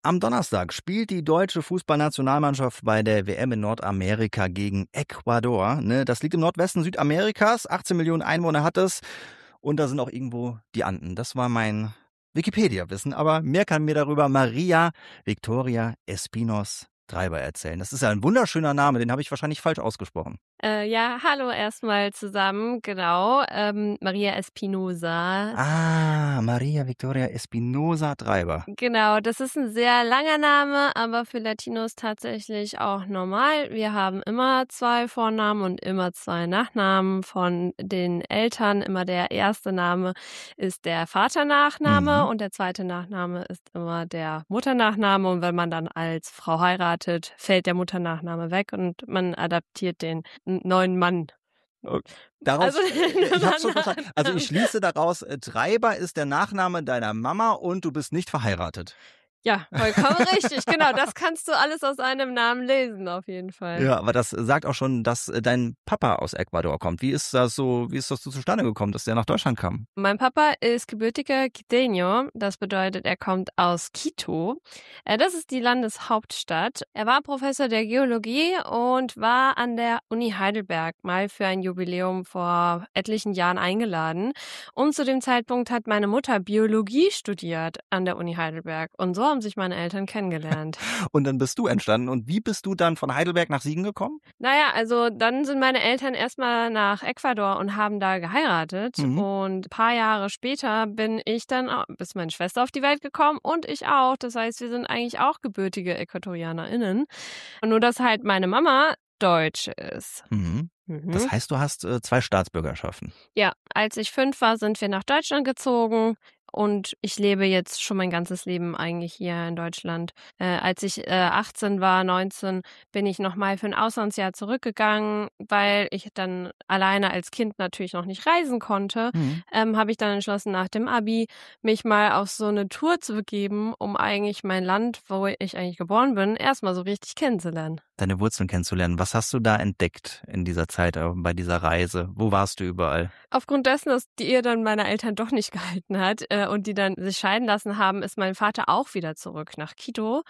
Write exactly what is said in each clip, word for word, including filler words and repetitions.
Am Donnerstag spielt die deutsche Fußballnationalmannschaft bei der W M in Nordamerika gegen Ecuador. Ne, das liegt im Nordwesten Südamerikas. achtzehn Millionen Einwohner hat es. Und da sind auch irgendwo die Anden. Das war mein Wikipedia-Wissen. Aber mehr kann mir darüber Maria Victoria Espinos Treiber erzählen. Das ist ja ein wunderschöner Name. Den habe ich wahrscheinlich falsch ausgesprochen. Äh, ja, hallo erstmal zusammen, genau, ähm, Maria Espinosa. Ah, Maria Victoria Espinosa Treiber. Genau, das ist ein sehr langer Name, aber für Latinos tatsächlich auch normal. Wir haben immer zwei Vornamen und immer zwei Nachnamen von den Eltern. Immer der erste Name ist der Vaternachname mhm. und der zweite Nachname ist immer der Mutternachname. Und wenn man dann als Frau heiratet, fällt der Mutternachname weg und man adaptiert den neuen Mann. Daraus, also, ich hab's schon verstanden. Also ich schließe daraus, Treiber ist der Nachname deiner Mama und du bist nicht verheiratet. Ja, vollkommen richtig. Genau, das kannst du alles aus einem Namen lesen, auf jeden Fall. Ja, aber das sagt auch schon, dass dein Papa aus Ecuador kommt. Wie ist das so, wie ist das so zustande gekommen, dass der nach Deutschland kam? Mein Papa ist gebürtiger Quiteño. Das bedeutet, er kommt aus Quito. Das ist die Landeshauptstadt. Er war Professor der Geologie und war an der Uni Heidelberg mal für ein Jubiläum vor etlichen Jahren eingeladen. Und zu dem Zeitpunkt hat meine Mutter Biologie studiert an der Uni Heidelberg. Und so haben sich meine Eltern kennengelernt. Und dann bist du entstanden. Und wie bist du dann von Heidelberg nach Siegen gekommen? Naja, also dann sind meine Eltern erstmal nach Ecuador und haben da geheiratet. Mhm. Und ein paar Jahre später bin ich dann, auch, ist meine Schwester auf die Welt gekommen und ich auch. Das heißt, wir sind eigentlich auch gebürtige EquatorianerInnen. Und nur, dass halt meine Mama Deutsche ist. Mhm. Mhm. Das heißt, du hast äh, zwei Staatsbürgerschaften. Ja, als ich fünf war, sind wir nach Deutschland gezogen. Und ich lebe jetzt schon mein ganzes Leben eigentlich hier in Deutschland. Äh, als ich äh, achtzehn war, neunzehn, bin ich nochmal für ein Auslandsjahr zurückgegangen, weil ich dann alleine als Kind natürlich noch nicht reisen konnte. Mhm. Ähm, habe ich dann entschlossen, nach dem Abi mich mal auf so eine Tour zu begeben, um eigentlich mein Land, wo ich eigentlich geboren bin, erstmal so richtig kennenzulernen. Deine Wurzeln kennenzulernen. Was hast du da entdeckt in dieser Zeit, äh, bei dieser Reise? Wo warst du überall? Aufgrund dessen, dass die Ehe dann meiner Eltern doch nicht gehalten hat äh, und die dann sich scheiden lassen haben, ist mein Vater auch wieder zurück nach Quito.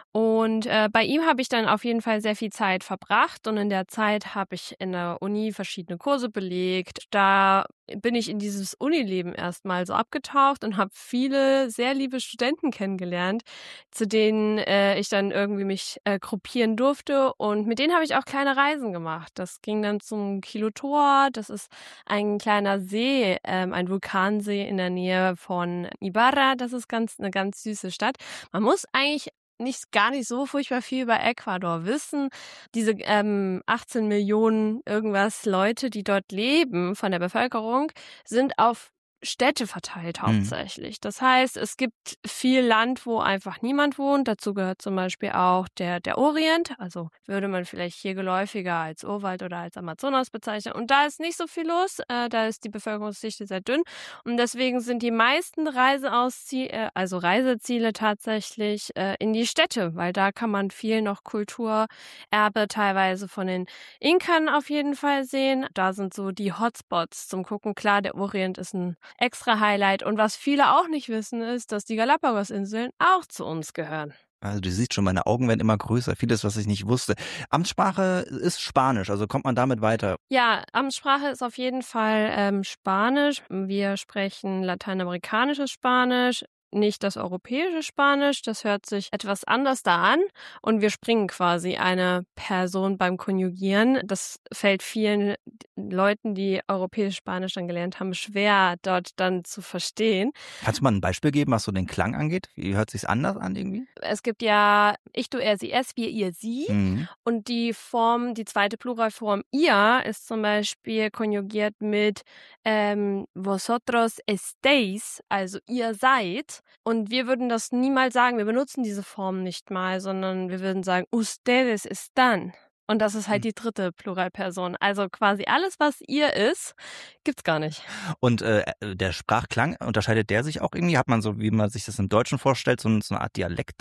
Und äh, bei ihm habe ich dann auf jeden Fall sehr viel Zeit verbracht. Und in der Zeit habe ich in der Uni verschiedene Kurse belegt. Da bin ich in dieses Unileben erstmal so abgetaucht und habe viele sehr liebe Studenten kennengelernt, zu denen äh, ich dann irgendwie mich äh, gruppieren durfte. Und mit denen habe ich auch kleine Reisen gemacht. Das ging dann zum Quilotor. Das ist ein kleiner See, ähm, ein Vulkansee in der Nähe von Ibarra. Das ist ganz eine ganz süße Stadt. Man muss eigentlich nicht gar nicht so furchtbar viel über Ecuador wissen. Diese ähm, achtzehn Millionen irgendwas Leute, die dort leben von der Bevölkerung, sind auf Städte verteilt hauptsächlich. Mhm. Das heißt, es gibt viel Land, wo einfach niemand wohnt. Dazu gehört zum Beispiel auch der, der Orient. Also würde man vielleicht hier geläufiger als Urwald oder als Amazonas bezeichnen. Und da ist nicht so viel los. Äh, da ist die Bevölkerungsdichte sehr dünn. Und deswegen sind die meisten Reiseauszie- äh, also Reiseziele tatsächlich äh, in die Städte, weil da kann man viel noch Kulturerbe teilweise von den Inkern auf jeden Fall sehen. Da sind so die Hotspots zum Gucken. Klar, der Orient ist ein extra Highlight. Und was viele auch nicht wissen, ist, dass die Galapagos-Inseln auch zu uns gehören. Also du siehst schon, meine Augen werden immer größer. Vieles, was ich nicht wusste. Amtssprache ist Spanisch, also kommt man damit weiter? Ja, Amtssprache ist auf jeden Fall ähm, Spanisch. Wir sprechen lateinamerikanisches Spanisch. Nicht das europäische Spanisch, das hört sich etwas anders da an und wir springen quasi eine Person beim Konjugieren. Das fällt vielen Leuten, die europäisch Spanisch dann gelernt haben, schwer, dort dann zu verstehen. Kannst du mal ein Beispiel geben, was so den Klang angeht? Wie hört sich's anders an irgendwie? Es gibt ja ich, du, er, sie, es, wir, ihr, sie mhm. und die Form, die zweite Pluralform ihr ist zum Beispiel konjugiert mit ähm, vosotros estéis, also ihr seid. Und wir würden das niemals sagen, wir benutzen diese Form nicht mal, sondern wir würden sagen, ustedes están. Und das ist halt die dritte Pluralperson. Also quasi alles, was ihr ist, gibt's gar nicht. Und äh, der Sprachklang, unterscheidet der sich auch irgendwie? Hat man so, wie man sich das im Deutschen vorstellt, so, so eine Art Dialekt dann?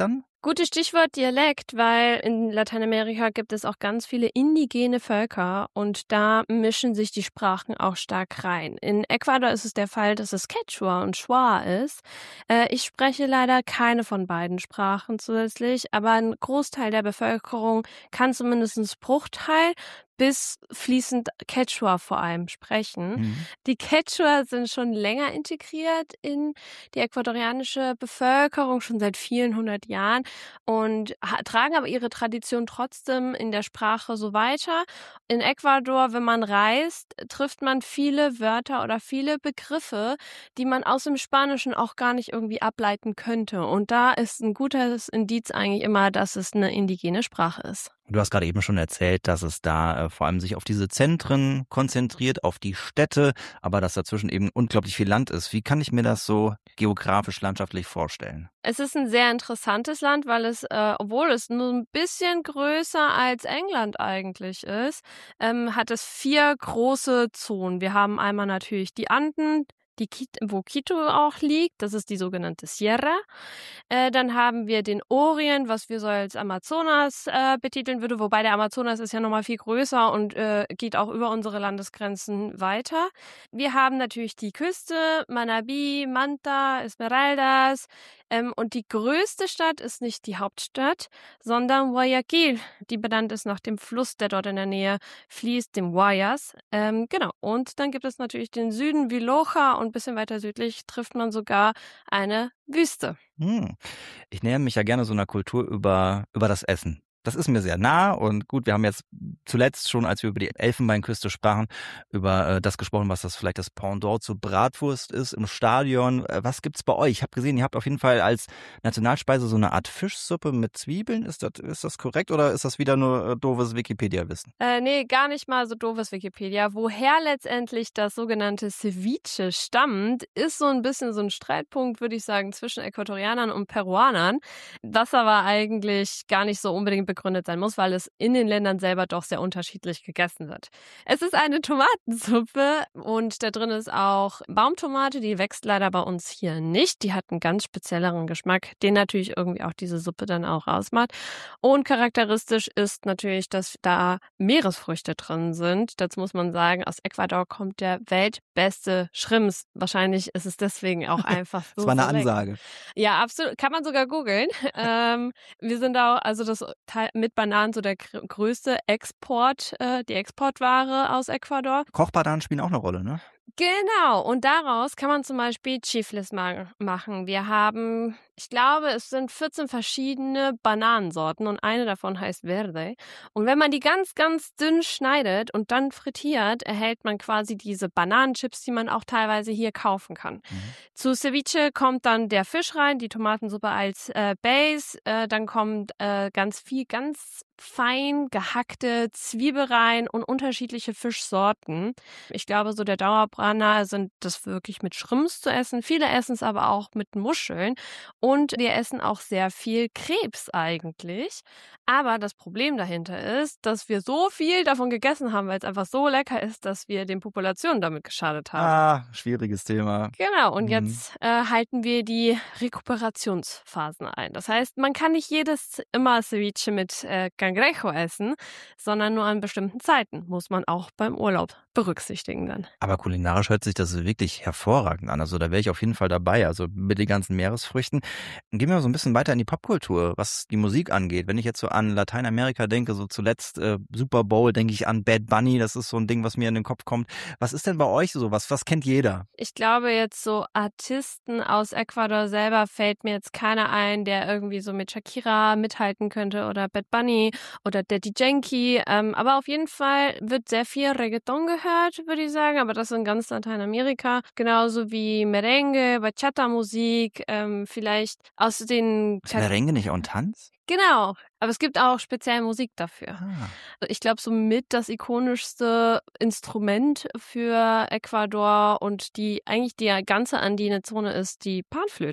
Gutes Stichwort Dialekt, weil in Lateinamerika gibt es auch ganz viele indigene Völker und da mischen sich die Sprachen auch stark rein. In Ecuador ist es der Fall, dass es Quechua und Shuar ist. Äh, ich spreche leider keine von beiden Sprachen zusätzlich, aber ein Großteil der Bevölkerung kann zumindest einen Bruchteil bis fließend Quechua vor allem sprechen. Mhm. Die Quechua sind schon länger integriert in die ecuadorianische Bevölkerung, schon seit vielen hundert Jahren und ha- tragen aber ihre Tradition trotzdem in der Sprache so weiter. In Ecuador, wenn man reist, trifft man viele Wörter oder viele Begriffe, die man aus dem Spanischen auch gar nicht irgendwie ableiten könnte. Und da ist ein gutes Indiz eigentlich immer, dass es eine indigene Sprache ist. Du hast gerade eben schon erzählt, dass es da äh, vor allem sich auf diese Zentren konzentriert, auf die Städte, aber dass dazwischen eben unglaublich viel Land ist. Wie kann ich mir das so geografisch, landschaftlich vorstellen? Es ist ein sehr interessantes Land, weil es, äh, obwohl es nur ein bisschen größer als England eigentlich ist, ähm, hat es vier große Zonen. Wir haben einmal natürlich die Anden, die Quit- wo Quito auch liegt, das ist die sogenannte Sierra. Äh, dann haben wir den Orient, was wir so als Amazonas äh, betiteln würde, wobei der Amazonas ist ja nochmal viel größer und äh, geht auch über unsere Landesgrenzen weiter. Wir haben natürlich die Küste, Manabí, Manta, Esmeraldas. Ähm, und die größte Stadt ist nicht die Hauptstadt, sondern Guayaquil, die benannt ist nach dem Fluss, der dort in der Nähe fließt, dem Guayas. Ähm, genau. Und dann gibt es natürlich den Süden wie Loja und ein bisschen weiter südlich trifft man sogar eine Wüste. Hm. Ich nähere mich ja gerne so einer Kultur über, über das Essen. Das ist mir sehr nah und gut, wir haben jetzt zuletzt schon, als wir über die Elfenbeinküste sprachen, über äh, das gesprochen, was das vielleicht das Pendant zur Bratwurst ist im Stadion. Äh, was gibt's bei euch? Ich habe gesehen, ihr habt auf jeden Fall als Nationalspeise so eine Art Fischsuppe mit Zwiebeln. Ist das, ist das korrekt oder ist das wieder nur äh, doofes Wikipedia-Wissen? Äh, nee, gar nicht mal so doofes Wikipedia. Woher letztendlich das sogenannte Ceviche stammt, ist so ein bisschen so ein Streitpunkt, würde ich sagen, zwischen Äquatorianern und Peruanern, was aber eigentlich gar nicht so unbedingt begründet sein muss, weil es in den Ländern selber doch sehr unterschiedlich gegessen wird. Es ist eine Tomatensuppe und da drin ist auch Baumtomate, die wächst leider bei uns hier nicht. Die hat einen ganz spezielleren Geschmack, den natürlich irgendwie auch diese Suppe dann auch ausmacht. Und charakteristisch ist natürlich, dass da Meeresfrüchte drin sind. Dazu muss man sagen, aus Ecuador kommt der weltbeste Shrimps. Wahrscheinlich ist es deswegen auch einfach so. Das war eine so lecker. Ansage. Ja, absolut. Kann man sogar googeln. ähm, wir sind auch, also das Teil mit Bananen so der gr- größte Export, äh, die Exportware aus Ecuador. Kochbananen spielen auch eine Rolle, ne? Genau, und daraus kann man zum Beispiel Chifles ma- machen. Wir haben, ich glaube, es sind vierzehn verschiedene Bananensorten und eine davon heißt Verde. Und wenn man die ganz, ganz dünn schneidet und dann frittiert, erhält man quasi diese Bananenchips, die man auch teilweise hier kaufen kann. Mhm. Zu Ceviche kommt dann der Fisch rein, die Tomatensuppe als äh, Base, äh, dann kommt äh, ganz viel, ganz fein gehackte Zwiebel rein und unterschiedliche Fischsorten. Ich glaube, so der Dauerbrenner sind das wirklich mit Shrimps zu essen. Viele essen es aber auch mit Muscheln und wir essen auch sehr viel Krebs eigentlich. Aber das Problem dahinter ist, dass wir so viel davon gegessen haben, weil es einfach so lecker ist, dass wir den Populationen damit geschadet haben. Ah, schwieriges Thema. Genau, und Mhm. jetzt äh, halten wir die Rekuperationsphasen ein. Das heißt, man kann nicht jedes immer Ceviche mit äh, Cangrejo essen, sondern nur an bestimmten Zeiten. Muss man auch beim Urlaub berücksichtigen dann. Aber kulinarisch hört sich das wirklich hervorragend an. Also da wäre ich auf jeden Fall dabei. Also mit den ganzen Meeresfrüchten. Gehen wir mal so ein bisschen weiter in die Popkultur, was die Musik angeht. Wenn ich jetzt so an Lateinamerika denke, so zuletzt äh, Super Bowl, denke ich an Bad Bunny. Das ist so ein Ding, was mir in den Kopf kommt. Was ist denn bei euch so? Was, was kennt jeder? Ich glaube jetzt so Artisten aus Ecuador selber fällt mir jetzt keiner ein, der irgendwie so mit Shakira mithalten könnte oder Bad Bunny oder Daddy Yankee. Ähm, aber auf jeden Fall wird sehr viel Reggaeton gehört, würde ich sagen. Aber das in ganz Lateinamerika. Genauso wie Merengue, Bachata-Musik, ähm, vielleicht aus den... Ist Merengue nicht auch ein Tanz? Genau, aber es gibt auch speziell Musik dafür. Ah. Ich glaube, somit das ikonischste Instrument für Ecuador und die eigentlich die ganze andine Zone ist die Panflöte.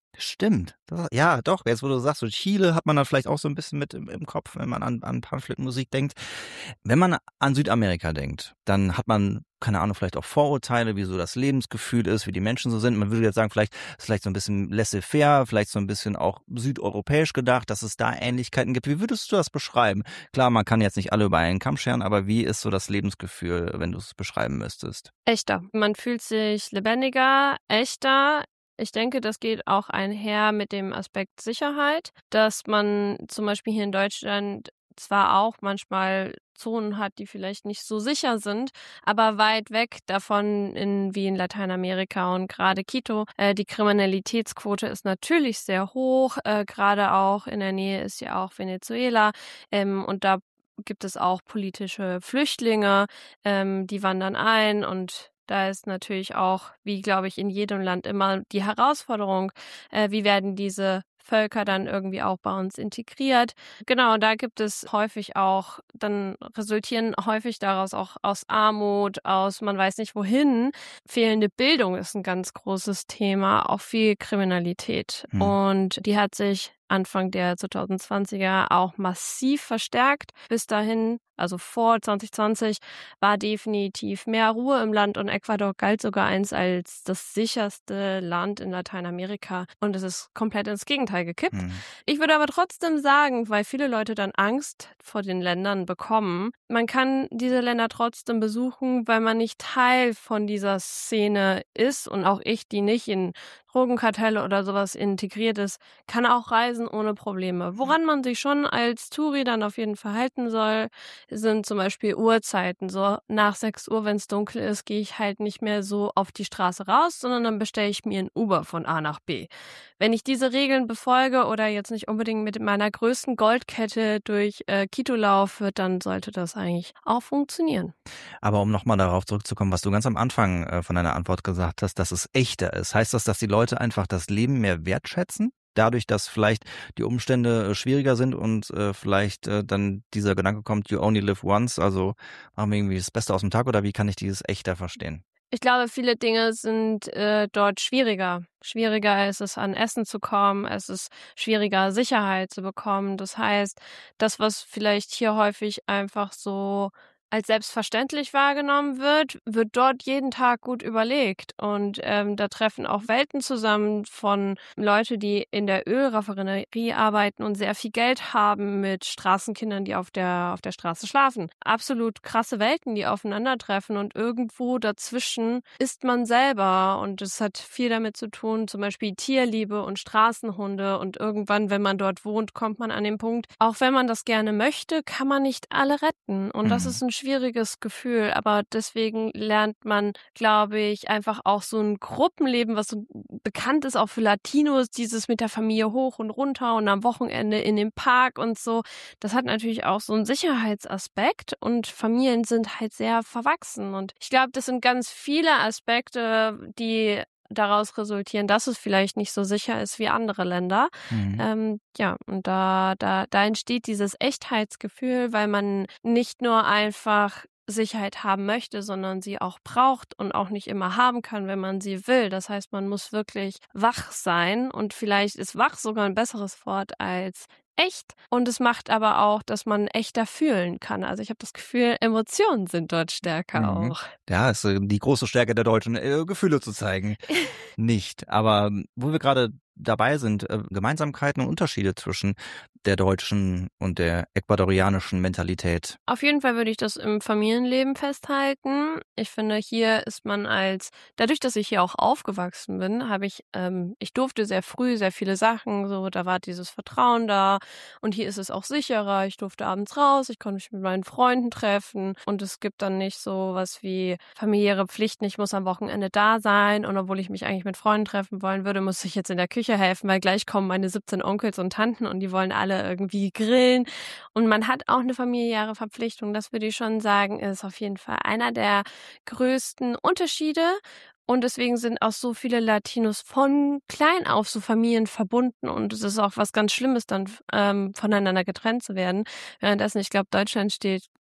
Stimmt. Das, ja, doch, jetzt wo du sagst, so Chile hat man dann vielleicht auch so ein bisschen mit im, im Kopf, wenn man an, an Pamphletmusik denkt. Wenn man an Südamerika denkt, dann hat man, keine Ahnung, vielleicht auch Vorurteile, wie so das Lebensgefühl ist, wie die Menschen so sind. Man würde jetzt sagen, vielleicht ist vielleicht so ein bisschen laissez-faire, vielleicht so ein bisschen auch südeuropäisch gedacht, dass es da Ähnlichkeiten gibt. Wie würdest du das beschreiben? Klar, man kann jetzt nicht alle über einen Kamm scheren, aber wie ist so das Lebensgefühl, wenn du es beschreiben müsstest? Echter. Man fühlt sich lebendiger, echter. Ich denke, das geht auch einher mit dem Aspekt Sicherheit, dass man zum Beispiel hier in Deutschland zwar auch manchmal Zonen hat, die vielleicht nicht so sicher sind, aber weit weg davon in, wie in Lateinamerika und gerade Quito. Äh, die Kriminalitätsquote ist natürlich sehr hoch, äh, gerade auch in der Nähe ist ja auch Venezuela, ähm, und da gibt es auch politische Flüchtlinge, ähm, die wandern ein, und da ist natürlich auch, wie glaube ich in jedem Land immer, die Herausforderung, äh, wie werden diese Völker dann irgendwie auch bei uns integriert. Genau, da gibt es häufig auch, dann resultieren häufig daraus auch aus Armut, aus man weiß nicht wohin. Fehlende Bildung ist ein ganz großes Thema, auch viel Kriminalität. Hm. Und die hat sich Anfang der zweitausendzwanziger auch massiv verstärkt. Bis dahin, also vor zwanzig zwanzig, war definitiv mehr Ruhe im Land und Ecuador galt sogar eins als das sicherste Land in Lateinamerika. Und es ist komplett ins Gegenteil gekippt. Hm. Ich würde aber trotzdem sagen, weil viele Leute dann Angst vor den Ländern bekommen, man kann diese Länder trotzdem besuchen, weil man nicht Teil von dieser Szene ist, und auch ich, die nicht in Drogenkartelle oder sowas integriert ist, kann auch reisen ohne Probleme. Woran man sich schon als Touri dann auf jeden Fall halten soll, sind zum Beispiel Uhrzeiten. So nach sechs Uhr, wenn es dunkel ist, gehe ich halt nicht mehr so auf die Straße raus, sondern dann bestelle ich mir ein Uber von A nach B. Wenn ich diese Regeln befolge oder jetzt nicht unbedingt mit meiner größten Goldkette durch äh, Quito laufe, dann sollte das eigentlich auch funktionieren. Aber um nochmal darauf zurückzukommen, was du ganz am Anfang äh, von deiner Antwort gesagt hast, dass es echter ist. Heißt das, dass die Leute einfach das Leben mehr wertschätzen? Dadurch, dass vielleicht die Umstände äh, schwieriger sind und äh, vielleicht äh, dann dieser Gedanke kommt, you only live once, also machen wir irgendwie das Beste aus dem Tag, oder wie kann ich dieses echter verstehen? Ich glaube, viele Dinge sind äh, dort schwieriger. Schwieriger ist es, an Essen zu kommen. Es ist schwieriger, Sicherheit zu bekommen. Das heißt, das, was vielleicht hier häufig einfach so als selbstverständlich wahrgenommen wird, wird dort jeden Tag gut überlegt. Und ähm, da treffen auch Welten zusammen von Leute, die in der Ölraffinerie arbeiten und sehr viel Geld haben, mit Straßenkindern, die auf der, auf der Straße schlafen. Absolut krasse Welten, die aufeinandertreffen, und irgendwo dazwischen ist man selber, und es hat viel damit zu tun, zum Beispiel Tierliebe und Straßenhunde, und irgendwann, wenn man dort wohnt, kommt man an den Punkt, auch wenn man das gerne möchte, kann man nicht alle retten, und das Mhm. ist ein schwieriges Gefühl, aber deswegen lernt man, glaube ich, einfach auch so ein Gruppenleben, was so bekannt ist auch für Latinos, dieses mit der Familie hoch und runter und am Wochenende in den Park und so. Das hat natürlich auch so einen Sicherheitsaspekt, und Familien sind halt sehr verwachsen, und ich glaube, das sind ganz viele Aspekte, die daraus resultieren, dass es vielleicht nicht so sicher ist wie andere Länder. Mhm. Ähm, ja, und da, da, da entsteht dieses Echtheitsgefühl, weil man nicht nur einfach Sicherheit haben möchte, sondern sie auch braucht und auch nicht immer haben kann, wenn man sie will. Das heißt, man muss wirklich wach sein, und vielleicht ist wach sogar ein besseres Wort als echt, und es macht aber auch, dass man echter fühlen kann. Also ich habe das Gefühl, Emotionen sind dort stärker Mhm. auch. Ja, ist äh, die große Stärke der Deutschen, äh, Gefühle zu zeigen. Nicht. Aber ähm, wo wir gerade dabei sind, äh, Gemeinsamkeiten und Unterschiede zwischen der deutschen und der ecuadorianischen Mentalität. Auf jeden Fall würde ich das im Familienleben festhalten. Ich finde, hier ist man als, dadurch, dass ich hier auch aufgewachsen bin, habe ich, ähm, ich durfte sehr früh sehr viele Sachen, so, da war dieses Vertrauen da, und hier ist es auch sicherer. Ich durfte abends raus, ich konnte mich mit meinen Freunden treffen, und es gibt dann nicht so was wie familiäre Pflichten, ich muss am Wochenende da sein, und obwohl ich mich eigentlich mit Freunden treffen wollen würde, muss ich jetzt in der Küche helfen, weil gleich kommen meine siebzehn Onkels und Tanten und die wollen alle irgendwie grillen, und man hat auch eine familiäre Verpflichtung. Das würde ich schon sagen, ist auf jeden Fall einer der größten Unterschiede. Und deswegen sind auch so viele Latinos von klein auf so Familien verbunden, und es ist auch was ganz Schlimmes, dann ähm, voneinander getrennt zu werden. Währenddessen, ich glaube, Deutschland steht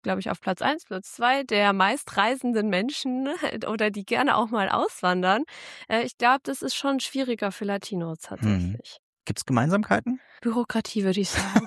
glaube ich, auf Platz eins, Platz zwei der meistreisenden Menschen oder die gerne auch mal auswandern. Äh, ich glaube, das ist schon schwieriger für Latinos tatsächlich. Hm. Gibt's Gemeinsamkeiten? Bürokratie, würde ich sagen.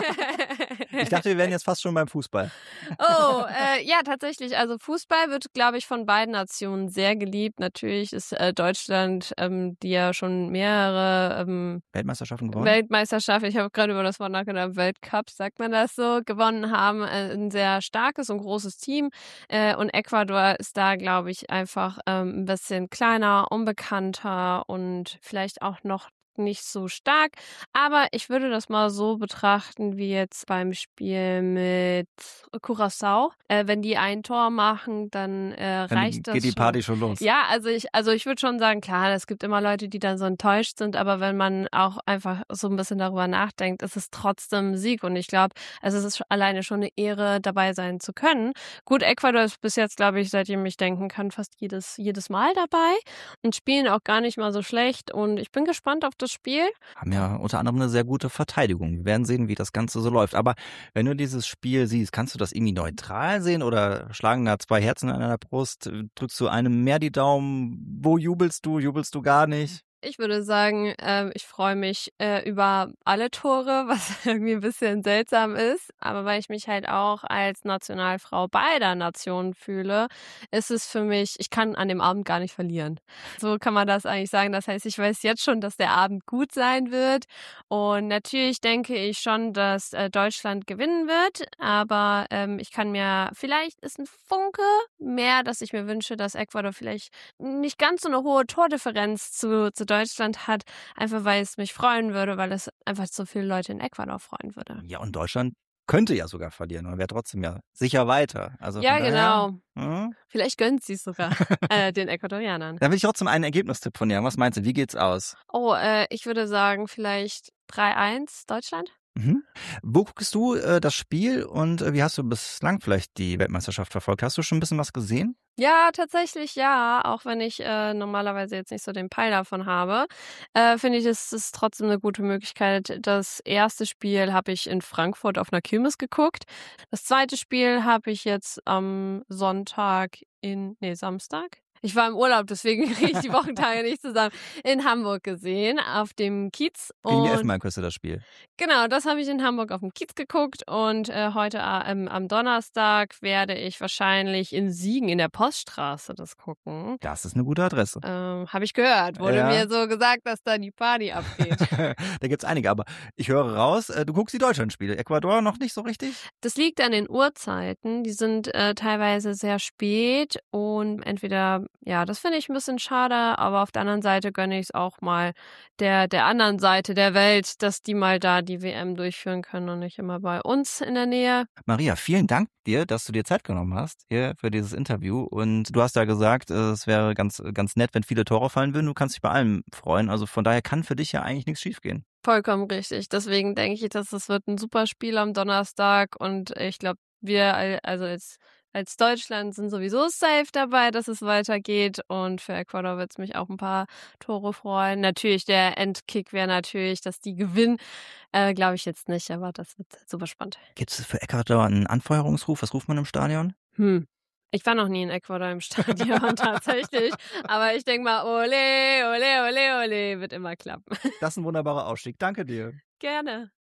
Ich dachte, wir wären jetzt fast schon beim Fußball. Oh, äh, ja, tatsächlich. Also Fußball wird, glaube ich, von beiden Nationen sehr geliebt. Natürlich ist äh, Deutschland, ähm, die ja schon mehrere ähm, Weltmeisterschaften gewonnen? Weltmeisterschaften, ich habe gerade über das Wort nachgedacht, Weltcup, sagt man das so, gewonnen haben. Äh, ein sehr starkes und großes Team. Äh, und Ecuador ist da, glaube ich, einfach ähm, ein bisschen kleiner, unbekannter und vielleicht auch noch nicht so stark, aber ich würde das mal so betrachten wie jetzt beim Spiel mit Curaçao. Äh, wenn die ein Tor machen, dann äh, Dann reicht das geht die schon. Party schon los. Ja, also ich, also ich würde schon sagen, klar, es gibt immer Leute, die dann so enttäuscht sind, aber wenn man auch einfach so ein bisschen darüber nachdenkt, ist es trotzdem ein Sieg und ich glaube, also es ist alleine schon eine Ehre, dabei sein zu können. Gut, Ecuador ist bis jetzt, glaube ich, seitdem ich denken kann, fast jedes, jedes Mal dabei und spielen auch gar nicht mal so schlecht und ich bin gespannt auf das Spiel. Haben ja unter anderem eine sehr gute Verteidigung. Wir werden sehen, wie das Ganze so läuft. Aber wenn du dieses Spiel siehst, kannst du das irgendwie neutral sehen oder schlagen da zwei Herzen an deiner Brust? Drückst du einem mehr die Daumen? Wo jubelst du? Jubelst du gar nicht? Ich würde sagen, äh, ich freue mich äh, über alle Tore, was irgendwie ein bisschen seltsam ist. Aber weil ich mich halt auch als Nationalfrau beider Nationen fühle, ist es für mich, ich kann an dem Abend gar nicht verlieren. So kann man das eigentlich sagen. Das heißt, ich weiß jetzt schon, dass der Abend gut sein wird. Und natürlich denke ich schon, dass äh, Deutschland gewinnen wird. Aber ähm, ich kann mir, vielleicht ist ein Funke mehr, dass ich mir wünsche, dass Ecuador vielleicht nicht ganz so eine hohe Tordifferenz zu, zu Deutschland hat, einfach weil es mich freuen würde, weil es einfach so viele Leute in Ecuador freuen würde. Ja, und Deutschland könnte ja sogar verlieren und wäre trotzdem ja sicher weiter. Also ja, von genau. Daher, ja. Vielleicht gönnt sie es sogar äh, den Ecuadorianern. Da will ich trotzdem einen Ergebnistipp von dir. Was meinst du, wie geht's aus? Oh, äh, ich würde sagen, vielleicht drei eins Deutschland. Mhm. Wo guckst du äh, das Spiel und äh, wie hast du bislang vielleicht die Weltmeisterschaft verfolgt? Hast du schon ein bisschen was gesehen? Ja, tatsächlich ja, auch wenn ich äh, normalerweise jetzt nicht so den Peil davon habe, äh, finde ich, es ist trotzdem eine gute Möglichkeit. Das erste Spiel habe ich in Frankfurt auf einer Kirmes geguckt. Das zweite Spiel habe ich jetzt am Sonntag in, nee, Samstag? Ich war im Urlaub, deswegen kriege ich die Wochentage nicht zusammen. In Hamburg gesehen, auf dem Kiez. Gegen die Und Elfenbeinküste das Spiel. genau, das habe ich in Hamburg auf dem Kiez geguckt und äh, heute ähm, am Donnerstag werde ich wahrscheinlich in Siegen in der Poststraße das gucken. Das ist eine gute Adresse. Ähm, habe ich gehört. Wurde Ja. mir so gesagt, dass da die Party abgeht. Da gibt's einige, aber ich höre raus, äh, du guckst die Deutschlandspiele. Ecuador noch nicht so richtig? Das liegt an den Uhrzeiten. Die sind äh, teilweise sehr spät und entweder, ja, das finde ich ein bisschen schade, aber auf der anderen Seite gönne ich es auch mal der, der anderen Seite der Welt, dass die mal da die W M durchführen können und nicht immer bei uns in der Nähe. Maria, vielen Dank dir, dass du dir Zeit genommen hast hier für dieses Interview. Und du hast ja gesagt, äh, es wäre ganz, ganz nett, wenn viele Tore fallen würden. Du kannst dich bei allem freuen. Also von daher kann für dich ja eigentlich nichts schiefgehen. Vollkommen richtig. Deswegen denke ich, dass es wird ein super Spiel am Donnerstag und ich glaube, wir all- also als als Deutschland sind sowieso safe dabei, dass es weitergeht und für Ecuador wird es mich auch ein paar Tore freuen. Natürlich, der Endkick wäre natürlich, dass die gewinnen. Äh, glaube ich jetzt nicht, aber das wird super spannend. Gibt es für Ecuador einen Anfeuerungsruf? Was ruft man im Stadion? Hm. Ich war noch nie in Ecuador im Stadion tatsächlich, aber ich denke mal, ole, ole, ole, ole, wird immer klappen. Das ist ein wunderbarer Ausstieg. Danke dir. Gerne.